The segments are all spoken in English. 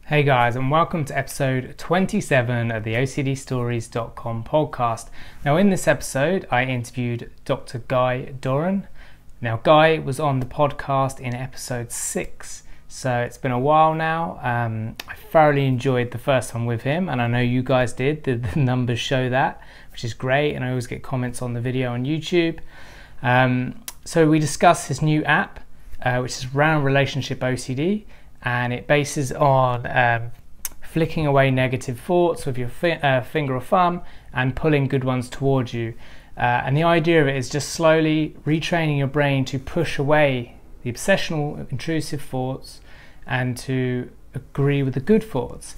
Hey guys, and welcome to episode 27 of the OCDstories.com podcast. Now, in this episode, I interviewed Dr. Guy Doran. Now, Guy was on the podcast in episode 6, so it's been a while now. I thoroughly enjoyed the first one with him, and I know you guys did. The numbers show that, which is great, and I always get comments on the video on YouTube. So we discussed his new app, which is around relationship OCD. And it bases on flicking away negative thoughts with your finger or thumb and pulling good ones towards you. And the idea of it is just slowly retraining your brain to push away the obsessional, intrusive thoughts and to agree with the good thoughts.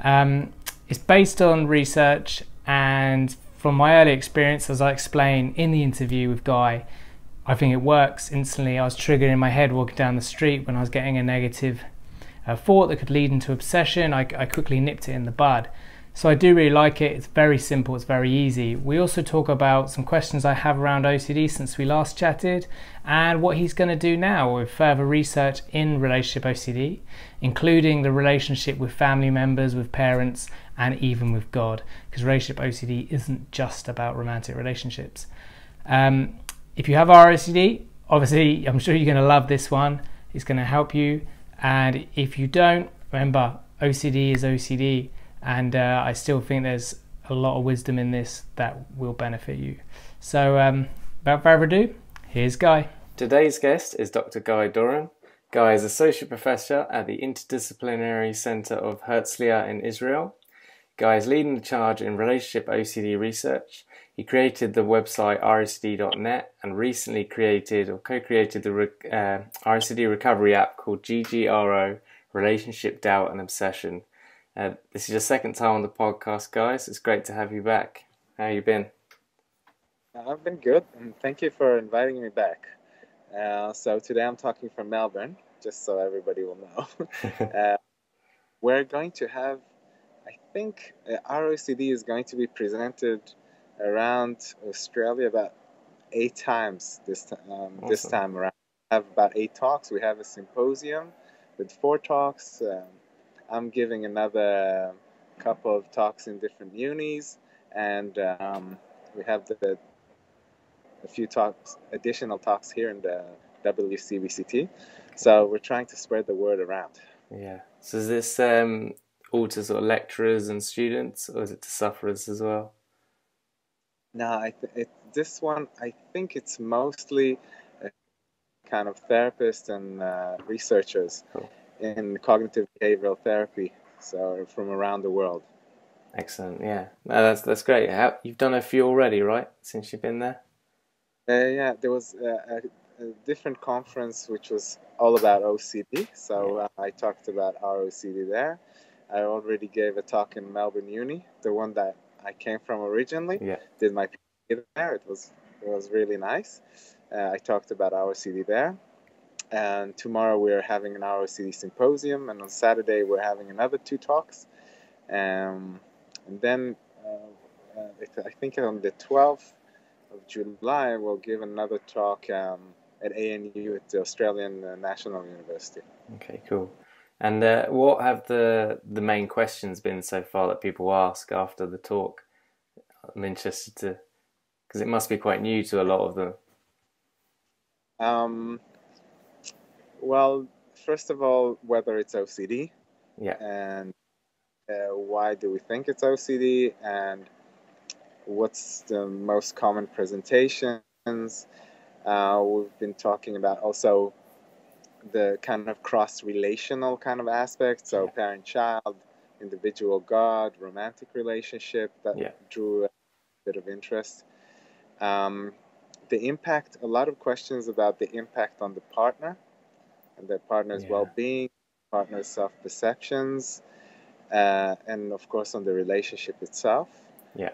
It's based on research, and from my early experience, as I explained in the interview with Guy, I think it works instantly. I was triggered in my head walking down the street when I was getting a negative thought that could lead into obsession. I quickly nipped it in the bud. So I do really like it. It's very simple, it's very easy. We also talk about some questions I have around OCD since we last chatted, and what he's going to do now with further research in relationship OCD, including the relationship with family members, with parents, and even with God, because relationship OCD isn't just about romantic relationships. If you have ROCD, obviously I'm sure you're going to love this one. It's going to help you. And if you don't, remember, OCD is OCD, and I still think there's a lot of wisdom in this that will benefit you. So without further ado, here's Guy. Today's guest is Dr. Guy Doran. Guy is Associate Professor at the Interdisciplinary Center of Herzliya in Israel. Guy is leading the charge in relationship OCD research. He created the website ROCD.net and recently co-created the ROCD recovery app called GGRO, Relationship, Doubt and Obsession. This is your second time on the podcast, guys. It's great to have you back. How you been? I've been good, and thank you for inviting me back. So today I'm talking from Melbourne, just so everybody will know. We're going to have, I think, ROCD is going to be presented around Australia about 8 times this time. Awesome. This time around, we have about 8 talks. We have a symposium with 4 talks. I'm giving another couple of talks in different unis, and we have a few talks, additional talks here in the WCBCT. So we're trying to spread the word around. Yeah. So is this all to sort of lecturers and students, or is it to sufferers as well? No, this one, I think it's mostly kind of therapists and researchers in cognitive behavioral therapy, so from around the world. Excellent, yeah. No, that's great. You've done a few already, right, since you've been there? Yeah, there was a different conference which was all about OCD, so I talked about ROCD there. I already gave a talk in Melbourne Uni, the one that I came from originally. Yeah. Did my PhD there. It was really nice. I talked about ROCD there. And tomorrow we're having an ROCD symposium, and on Saturday we're having another 2 talks. And then I think on the 12th of July we'll give another talk at ANU at the Australian National University. Okay, cool. And what have the main questions been so far that people ask after the talk? I'm interested to, because it must be quite new to a lot of them. Well, first of all, whether it's OCD, yeah, and why do we think it's OCD, and what's the most common presentations. We've been talking about also the kind of cross-relational kind of aspect, so parent-child, individual-God, romantic relationship, that drew a bit of interest. The impact, a lot of questions about the impact on the partner and the partner's well-being, partner's self-perceptions, and of course on the relationship itself. Yeah.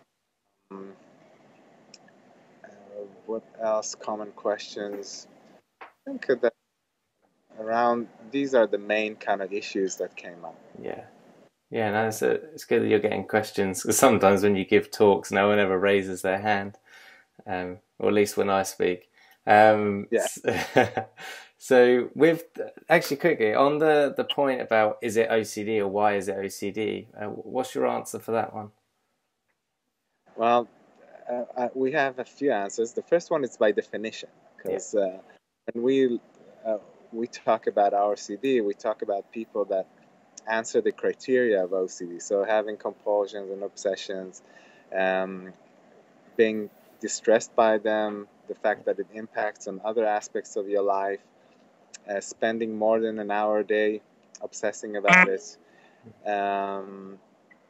What else? Common questions. I think that around these are the main kind of issues that came up. Yeah. Yeah, no, it's good that you're getting questions, because sometimes when you give talks, no one ever raises their hand, or at least when I speak. So with actually quickly on the point about is it OCD or why is it OCD? What's your answer for that one? Well, we have a few answers. The first one is by definition, Yeah. because when we talk about OCD, we talk about people that answer the criteria of OCD. So having compulsions and obsessions, um, being distressed by them, the fact that it impacts on other aspects of your life, spending more than an hour a day obsessing about it. Um,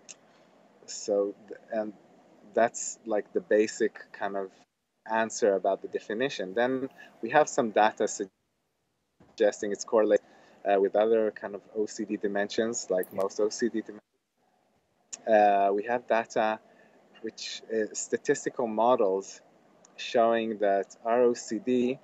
and that's like the basic kind of answer about the definition. Then we have some data suggesting it's correlated with other kind of OCD dimensions, like most OCD dimensions. We have data which is statistical models showing that ROCD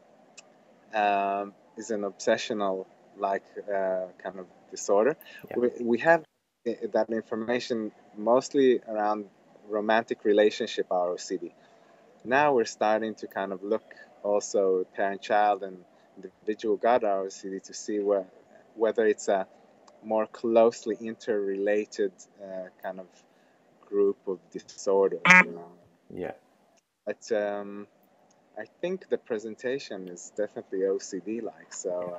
is an obsessional like kind of disorder. Yeah. We have that information mostly around romantic relationship ROCD. Now we're starting to kind of look also parent-child and individual gut ROCD to see whether it's a more closely interrelated kind of group of disorders. Yeah. But I think the presentation is definitely OCD-like. So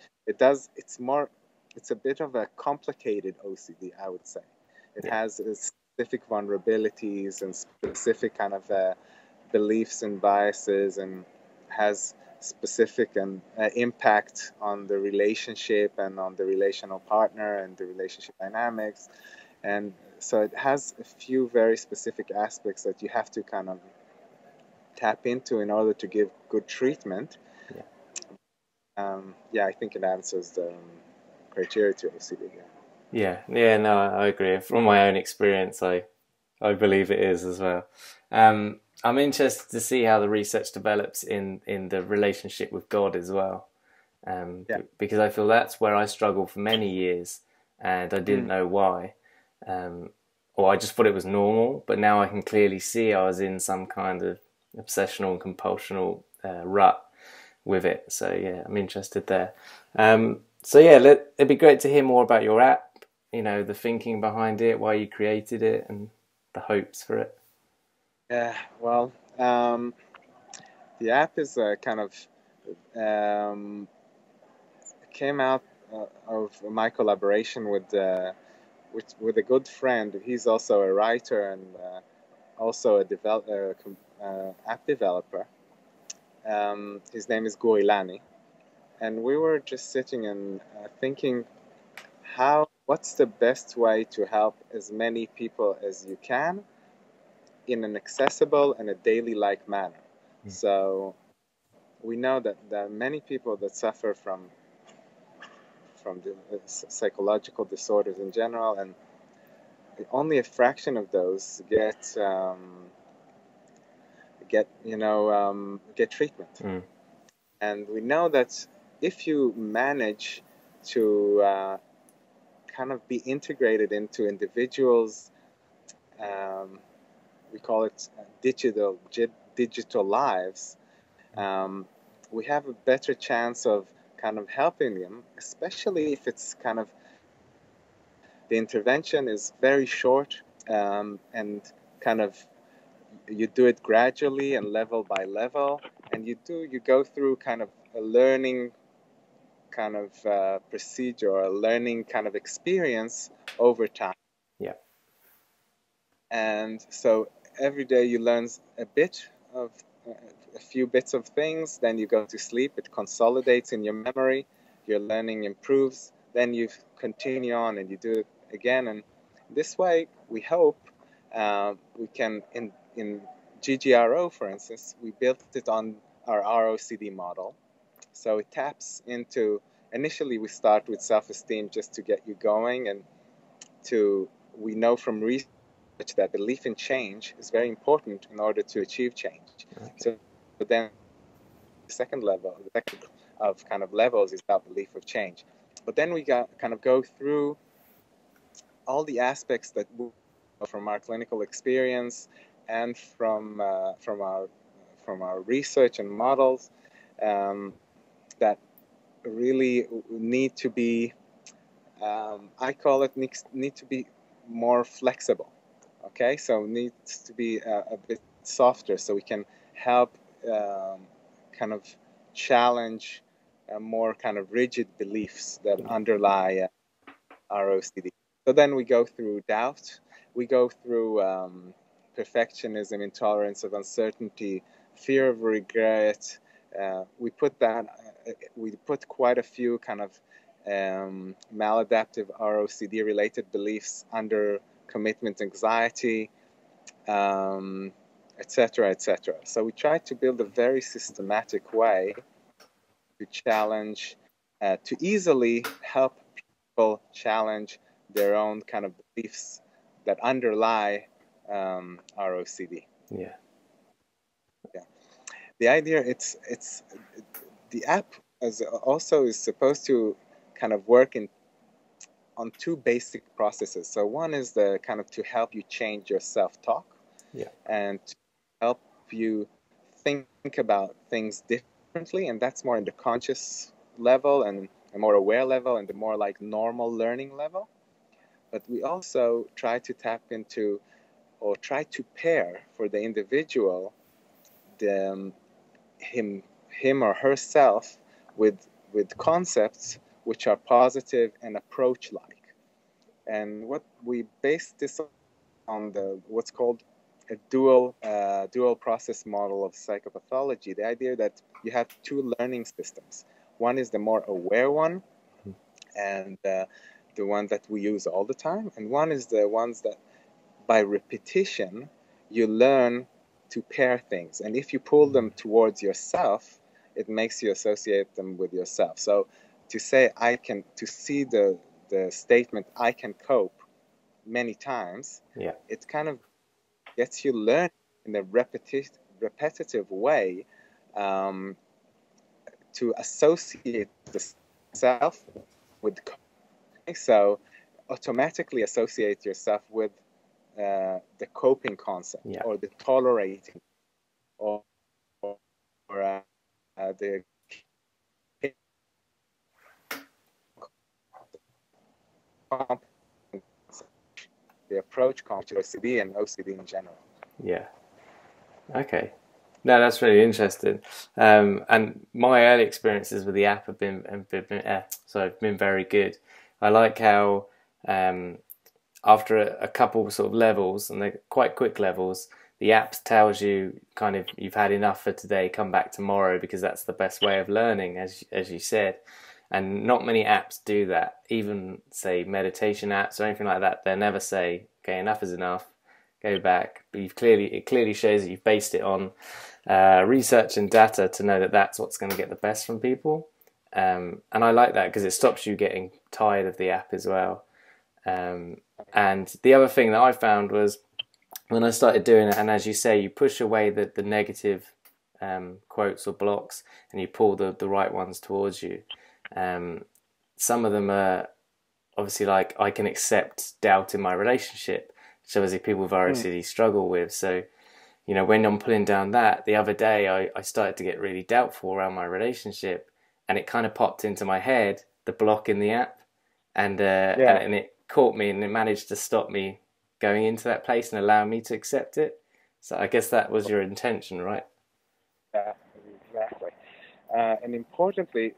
it's a bit of a complicated OCD, I would say. It has specific vulnerabilities and specific kind of beliefs and biases, and has specific and impact on the relationship and on the relational partner and the relationship dynamics. And so it has a few very specific aspects that you have to kind of tap into in order to give good treatment. I think it answers the criteria to OCD. Yeah, no, I agree. From my own experience, I believe it is as well. I'm interested to see how the research develops in the relationship with God as well, because I feel that's where I struggled for many years, and I didn't know why, or I just thought it was normal. But now I can clearly see I was in some kind of obsessional and compulsional rut with it. So yeah, I'm interested there. So yeah, it'd be great to hear more about your app. You know, the thinking behind it, why you created it, and the hopes for it. Yeah, well, the app is kind of came out of my collaboration with a good friend. He's also a writer and also a app developer. His name is Guri Lani, and we were just sitting and thinking, what's the best way to help as many people as you can in an accessible and a daily-like manner. So we know that there are many people that suffer from the psychological disorders in general, and only a fraction of those get treatment. And we know that if you manage to kind of be integrated into individuals, we call it digital lives, we have a better chance of kind of helping them, especially if it's kind of the intervention is very short, and kind of you do it gradually and level by level, and you go through kind of a learning kind of procedure or a learning kind of experience over time. Yeah. And so every day you learn a few bits of things, then you go to sleep, it consolidates in your memory, your learning improves, then you continue on and you do it again. And this way, we hope we can, in GGRO, for instance, we built it on our ROCD model. So it taps into, initially we start with self-esteem just to get you going, and we know from research that belief in change is very important in order to achieve change. Okay. So then the second of kind of levels is about belief of change. But then we kind of go through all the aspects that from our clinical experience and from our research and models, that really need to be, I call it need to be more flexible. Okay, so needs to be a bit softer, so we can help kind of challenge more kind of rigid beliefs that underlie our OCD. So then we go through doubt, we go through perfectionism, intolerance of uncertainty, fear of regret. We put quite a few kind of maladaptive ROCD related beliefs under commitment anxiety, etc., etc. So we try to build a very systematic way to challenge, to easily help people challenge their own kind of beliefs that underlie our OCD. Yeah. Yeah. The idea, it's the app is supposed to kind of work on two basic processes. So one is the kind of to help you change your self-talk, Yeah. and to help you think about things differently, and that's more in the conscious level and a more aware level and the more like normal learning level. But we also try to tap into, or try to pair for the individual, him or herself with concepts which are positive and approach like. And what we base this on, the what's called a dual process model of psychopathology. The idea that you have two learning systems. One is the more aware one, and the one that we use all the time, and one is the ones that by repetition you learn to pair things, and if you pull them towards yourself, it makes you associate them with yourself. So to see the statement "I can cope" many times, Yeah. it kind of gets you learning in a repetitive way to associate the self with, so automatically associate yourself with the coping concept, Yeah. or the tolerating, or the approach to OCD and OCD in general. Yeah. Okay. No, that's really interesting. And my early experiences with the app have been very good. I like how after a couple sort of levels, and they're quite quick levels, the app tells you kind of you've had enough for today, come back tomorrow, because that's the best way of learning, as you said. And not many apps do that. Even say meditation apps or anything like that, they never say, okay, enough is enough, go back. But it clearly shows that you've based it on research and data to know that that's what's going to get the best from people. And I like that because it stops you getting tired of the app as well. And the other thing that I found was when I started doing it, and as you say, you push away the negative quotes or blocks, and you pull the right ones towards you. Some of them are obviously like, I can accept doubt in my relationship, which obviously people with ROCD struggle with. So, you know, when I'm pulling down that, the other day I started to get really doubtful around my relationship, and it kind of popped into my head, the block in the app, and it caught me, and it managed to stop me going into that place and allow me to accept it. So I guess that was your intention, right? Exactly. And importantly,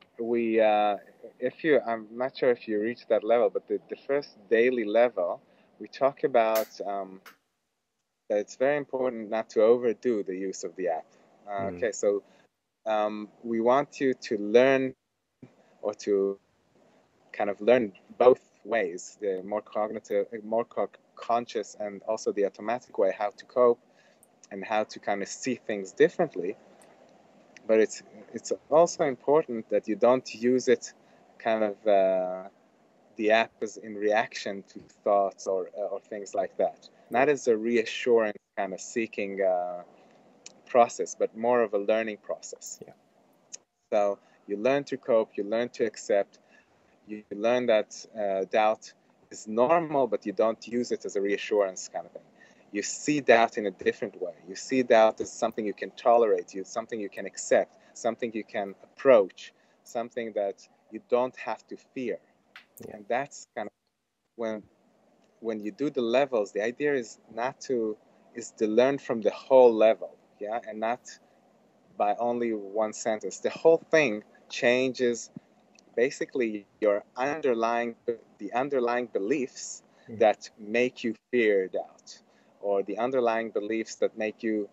I'm not sure if you reach that level, but the first daily level, we talk about that it's very important not to overdo the use of the app. Okay, so we want you to learn, or to kind of learn both ways, the more cognitive, more conscious, and also the automatic way, how to cope and how to kind of see things differently. But it's also important that you don't use it kind of the app is in reaction to thoughts or things like that. Not as a reassurance kind of seeking process, but more of a learning process. Yeah. So you learn to cope, you learn to accept, you learn that doubt is normal, but you don't use it as a reassurance kind of thing. You see doubt in a different way. You see doubt as something you can tolerate, something you can accept, something you can approach something that you don't have to fear. Yeah. And that's kind of when you do the levels, the idea is to learn from the whole level, yeah, and not by only one sentence. The whole thing changes basically the underlying beliefs that make you fear doubt, or the underlying beliefs that make you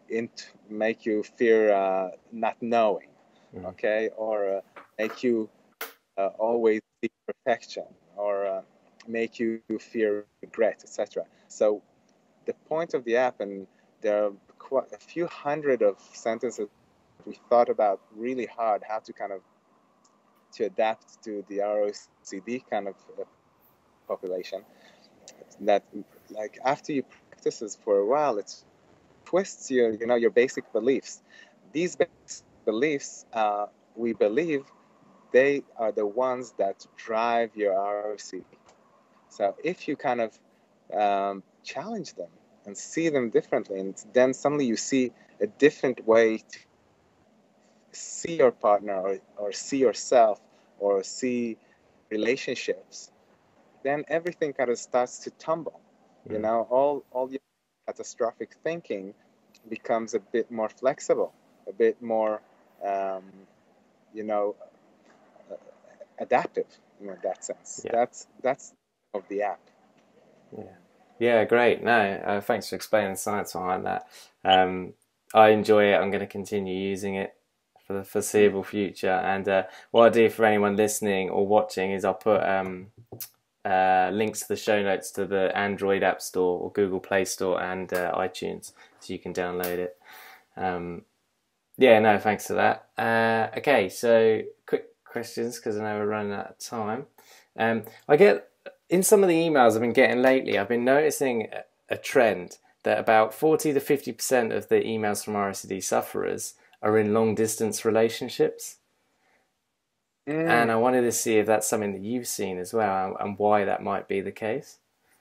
fear not knowing, okay, or make you always seek perfection, or make you fear regret, etc. So the point of the app, and there are quite a few hundred of sentences we thought about really hard how to kind of to adapt to the ROCD kind of population. That, like, after you practice this for a while, it twists your basic beliefs. These basic beliefs, we believe, they are the ones that drive your ROCD. So if you kind of challenge them and see them differently, and then suddenly you see a different way to see your partner, or see yourself, or see relationships, then everything kind of starts to tumble. All your catastrophic thinking becomes a bit more flexible, a bit more you know adaptive in that sense. Yeah. That's of the app. Yeah, great. No, thanks for explaining the science behind that. I enjoy it. I'm going to continue using it for the foreseeable future. And what I do for anyone listening or watching is I'll put links to the show notes to the Android App Store or Google Play Store and iTunes, so you can download it. Yeah, no, thanks for that. Okay, so quick questions, because I know we're running out of time. I get, in some of the emails I've been getting lately, I've been noticing a trend that about 40 to 50% of the emails from ROCD sufferers are in long distance relationships. And I wanted to see if that's something that you've seen as well, and why that might be the case.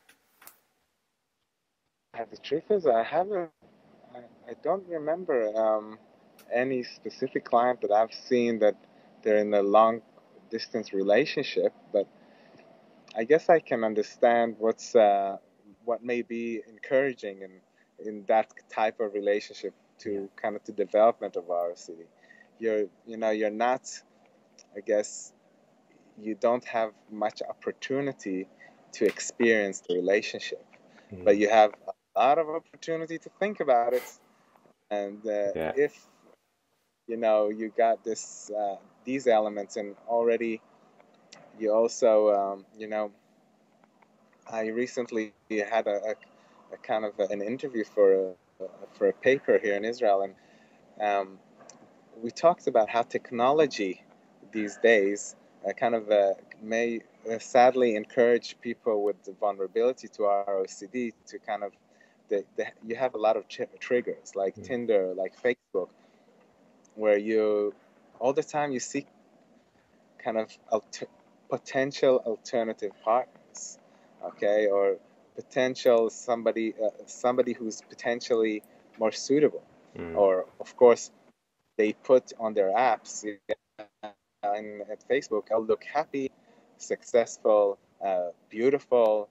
The truth is, I don't remember any specific client that I've seen that they're in a long distance relationship, but I guess I can understand what may be encouraging in that type of relationship to kind of the development of ROCD. You're not, I guess, you don't have much opportunity to experience the relationship, but you have a lot of opportunity to think about it. And if you got these elements, and already you also I recently had a kind of an interview for a paper here in Israel, and we talked about how technology these days kind of may sadly encourage people with the vulnerability to ROCD to kind of you have a lot of triggers like Tinder, like Facebook, where you all the time you see kind of potential alternative partners, okay, or potential somebody who's potentially more suitable, or of course they put on their apps at Facebook, I'll look happy, successful, beautiful,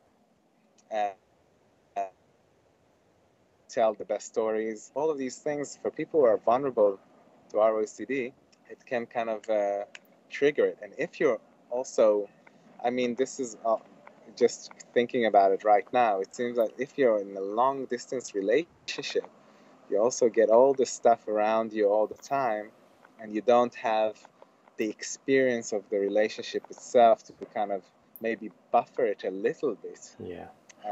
tell the best stories. All of these things, for people who are vulnerable to ROCD, it can kind of trigger it. And if you're also, I mean, this is just thinking about it right now, it seems like if you're in a long distance relationship, you also get all the stuff around you all the time, and you don't have the experience of the relationship itself to kind of maybe buffer it a little bit. Yeah.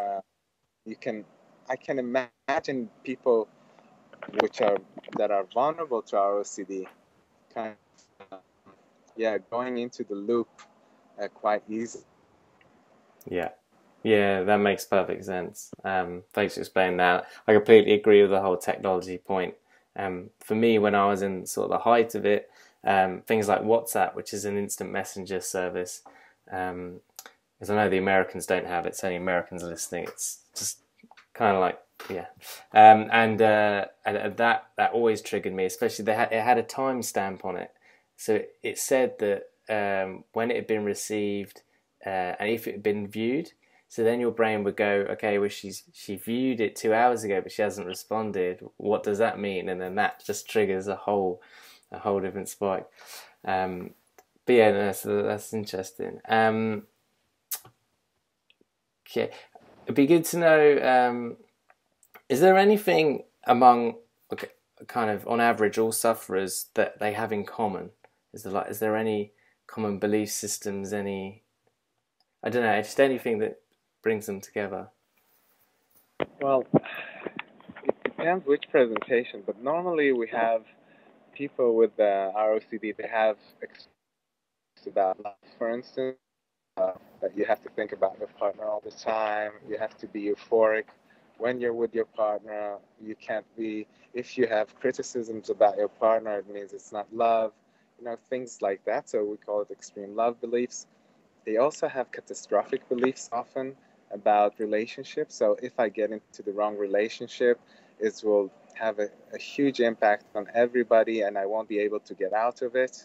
I can imagine people that are vulnerable to ROCD kind of going into the loop quite easy. Yeah, that makes perfect sense. Thanks for explaining that. I completely agree with the whole technology point. For me, when I was in sort of the height of it, things like WhatsApp, which is an instant messenger service, as I know the Americans don't have it, it's only Americans listening. It's just kind of like, and that always triggered me, especially it had a timestamp on it. So it said that when it had been received and if it had been viewed, so then your brain would go, okay, well she viewed it 2 hours ago, but she hasn't responded. What does that mean? And then that just triggers a whole different spike. But yeah, no, that's interesting. Okay, it'd be good to know. Is there anything among, okay, kind of on average, all sufferers that they have in common? Is there any common belief systems? Any, I don't know, just anything that brings them together? Well, it depends which presentation, but normally we have people with ROCD. They have about love, for instance, that you have to think about your partner all the time. You have to be euphoric when you're with your partner. You can't be, if you have criticisms about your partner, it means it's not love, things like that. So we call it extreme love beliefs. They also have catastrophic beliefs often about relationships. So if I get into the wrong relationship, it will have a huge impact on everybody and I won't be able to get out of it.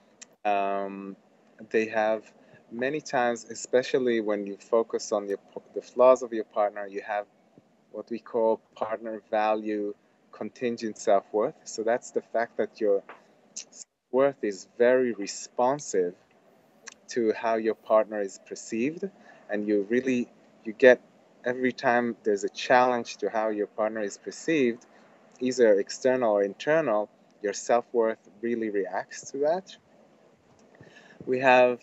They have many times, especially when you focus on the flaws of your partner, you have what we call partner value contingent self-worth. So that's the fact that your self-worth is very responsive to how your partner is perceived, and you get, every time there's a challenge to how your partner is perceived, either external or internal, your self-worth really reacts to that. We have,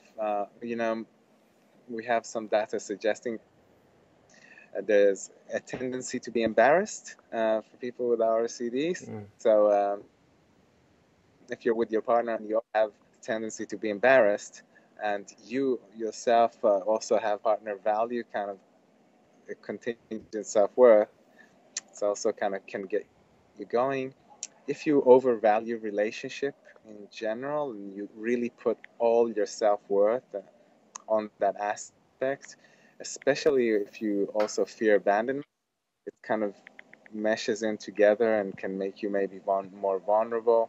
we have some data suggesting there's a tendency to be embarrassed for people with RCDs. So if you're with your partner and you have a tendency to be embarrassed, and you yourself also have partner value, kind of a contingent self-worth, it's also kind of can get you going. If you overvalue relationship in general and you really put all your self-worth on that aspect, especially if you also fear abandonment, it kind of meshes in together and can make you maybe more vulnerable.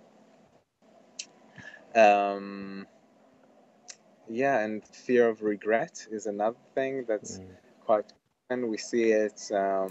Yeah, and fear of regret is another thing that's quite common. We see it.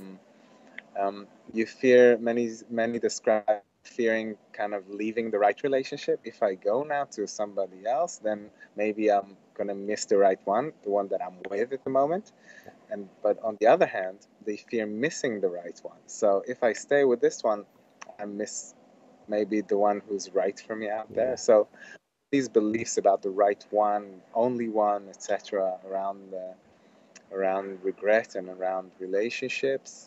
You fear, many describe fearing kind of leaving the right relationship. If I go now to somebody else, then maybe I'm gonna miss the right one, the one that I'm with at the moment. But on the other hand, they fear missing the right one. So if I stay with this one, I miss maybe the one who's right for me out there. So these beliefs about the right one, only one, etc., around regret and around relationships.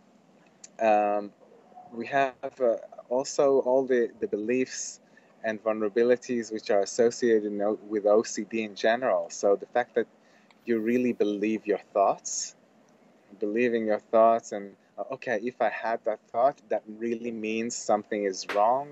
We have also all the beliefs and vulnerabilities which are associated with OCD in general. So the fact that you really believe your thoughts, believing your thoughts, and okay, if I had that thought, that really means something is wrong.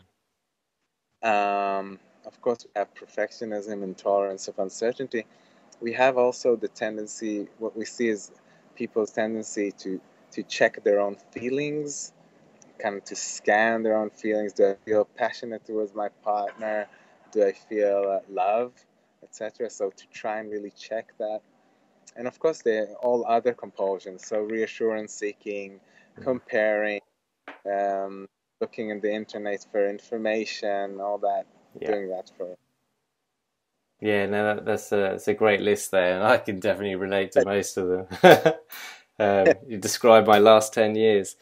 Of course, we have perfectionism and tolerance of uncertainty. We have also the tendency, what we see is people's tendency to check their own feelings, kind of to scan their own feelings. Do I feel passionate towards my partner? Do I feel love, etc.? So to try and really check that. And of course, there are all other compulsions. So reassurance seeking, comparing, looking in the internet for information, all that, doing that for. Yeah, no, that's a great list there, and I can definitely relate to most of them. You described my last 10 years.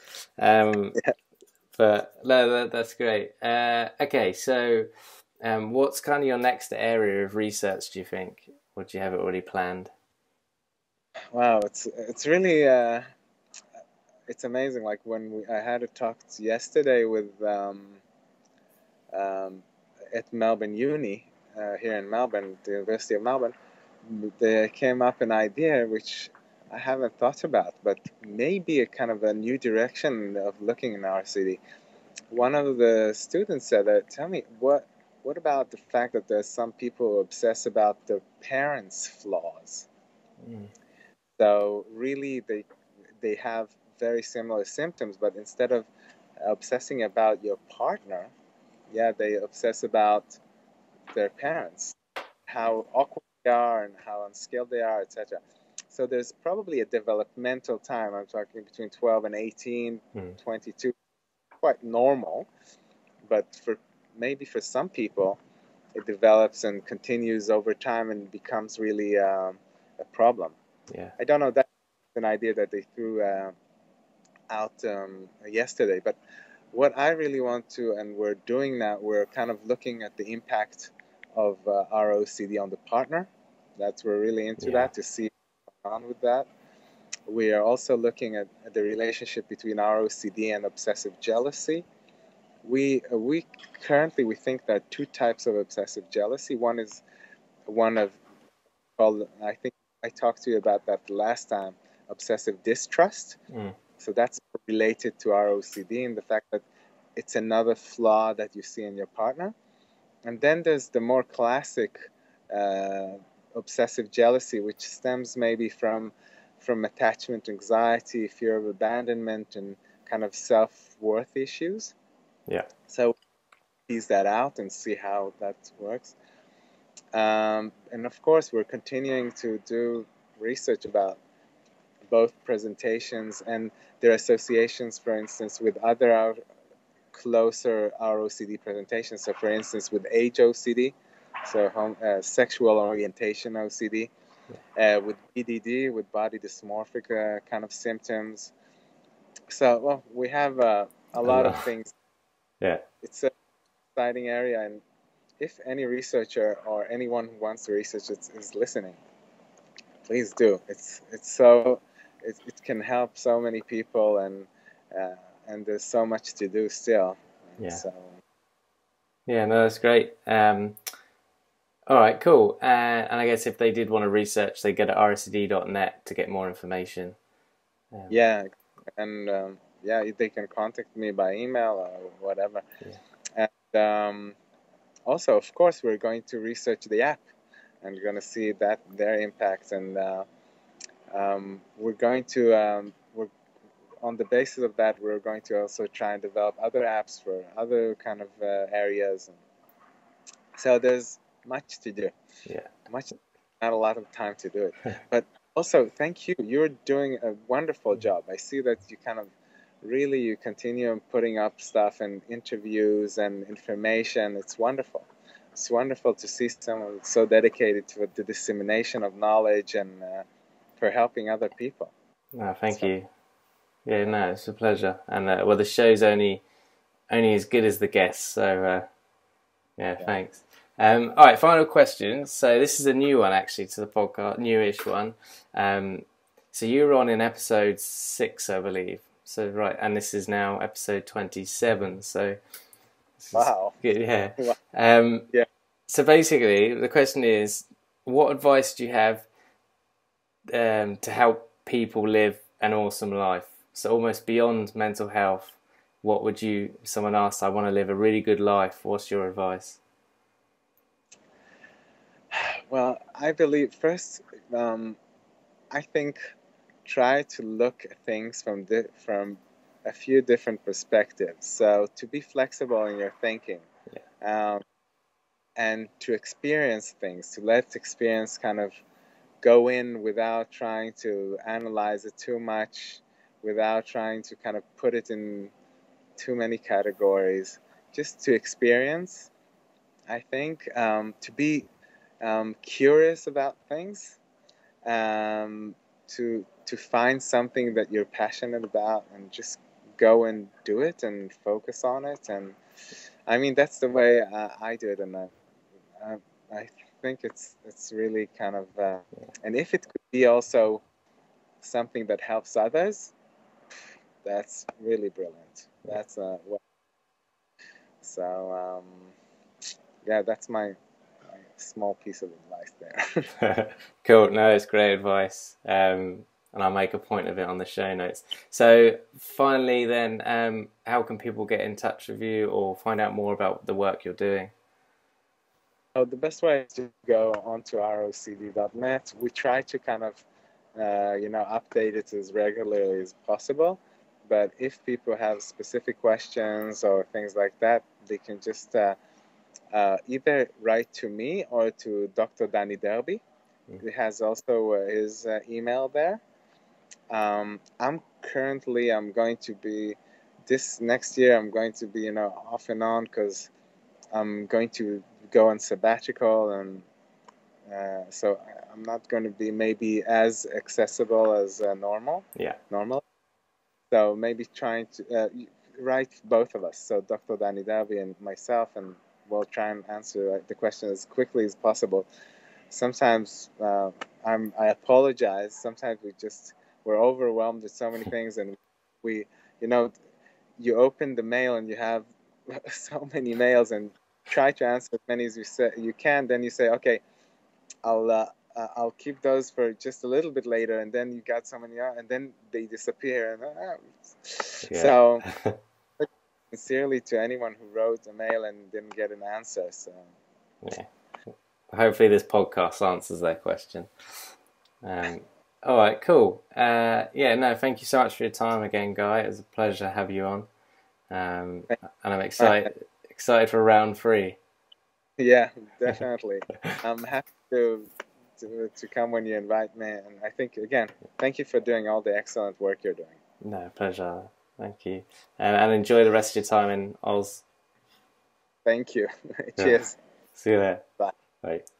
But no, that's great. Okay, so what's kind of your next area of research, do you think? Or do you have it already planned? Wow, it's really it's amazing. Like when I had a talk yesterday with at Melbourne Uni here in Melbourne, the University of Melbourne, there came up an idea which I haven't thought about, but maybe a kind of a new direction of looking in our city. One of the students said, "Tell me, what about the fact that there's some people who obsess about their parents' flaws?" So really, they have very similar symptoms, but instead of obsessing about your partner, they obsess about their parents, how awkward they are and how unskilled they are, etc. So there's probably a developmental time. I'm talking between 12 and 18, 22, quite normal. But maybe for some people, it develops and continues over time and becomes really a problem. Yeah. I don't know. That's an idea that they threw out yesterday. But what I really want to, and we're doing now, we're kind of looking at the impact of our OCD on the partner. We're really into that, to see what's going on with that. We are also looking at the relationship between our OCD and obsessive jealousy. We currently think there are two types of obsessive jealousy. One is one of called, I think I talked to you about that last time, obsessive distrust. So that's related to our OCD and the fact that it's another flaw that you see in your partner. And then there's the more classic obsessive jealousy, which stems maybe from attachment anxiety, fear of abandonment, and kind of self-worth issues. Yeah. So tease that out and see how that works. And of course, we're continuing to do research about both presentations and their associations, for instance, with other closer ROCD presentations. So, for instance, with age OCD, so sexual orientation OCD, with BDD, with body dysmorphic kind of symptoms. So, well, we have a lot of things. Yeah. It's an exciting area, and if any researcher or anyone who wants to research it is listening, please do. It can help so many people, and there's so much to do still. Yeah. So. Yeah, no, that's great. All right, cool. And I guess if they did want to research, they go to rscd.net to get more information. Yeah, and they can contact me by email or whatever. Yeah. And also, of course, we're going to research the app, and we're going to see their impact, and we're going to on the basis of that, we're going to also try and develop other apps for other kind of areas. So there's much to do. Yeah. Not a lot of time to do it. But also, thank you. You're doing a wonderful job. I see that you kind of you continue putting up stuff and interviews and information. It's wonderful. It's wonderful to see someone so dedicated to the dissemination of knowledge and for helping other people. No, thank you. Yeah, no, it's a pleasure. And well, the show's only as good as the guests. So yeah, thanks. All right, final question. So this is a new one actually to the podcast, newish one. So you were on in episode 6, I believe. So right, and this is now episode 27. So wow, good, yeah. Yeah. So basically, the question is, what advice do you have to help people live an awesome life? So almost beyond mental health, what would you? Someone asked, "I want to live a really good life." What's your advice? Well, I believe first, I think try to look at things from a few different perspectives. So to be flexible in your thinking, and to experience things, to let experience kind of go in without trying to analyze it too much, without trying to kind of put it in too many categories, just to experience. I think to be curious about things, to find something that you're passionate about and just go and do it and focus on it. And I mean, that's the way I do it, and I think it's really kind of and if it could be also something that helps others, that's really brilliant. That's so yeah, that's my small piece of advice there. Cool. No, it's great advice. And I'll make a point of it on the show notes. So finally then, how can people get in touch with you or find out more about the work you're doing? Oh, the best way is to go onto rocd.net. We try to kind of, update it as regularly as possible. But if people have specific questions or things like that, they can just either write to me or to Dr. Danny Derby. He has also his email there. I'm going to be, this next year, I'm going to be, off and on because I'm going to go on sabbatical, and so I'm not going to be maybe as accessible as normal. So maybe trying to write both of us, so Dr. Danny Derby and myself, and we'll try and answer the question as quickly as possible. Sometimes I apologize. Sometimes we're overwhelmed with so many things, and we, you open the mail and you have so many mails, and try to answer as many as you can. Then you say, okay, I'll keep those for just a little bit later, and then you got so many, and then they disappear. So, sincerely to anyone who wrote a mail and didn't get an answer. So, yeah. Hopefully this podcast answers their question. All right, cool. Thank you so much for your time again, Guy. It was a pleasure to have you on. And I'm excited for round 3. Yeah, definitely. I'm happy to come when you invite me. And I think, again, thank you for doing all the excellent work you're doing. No, pleasure. Thank you. And enjoy the rest of your time in Oz. Thank you. Cheers. See you there. Bye. Bye.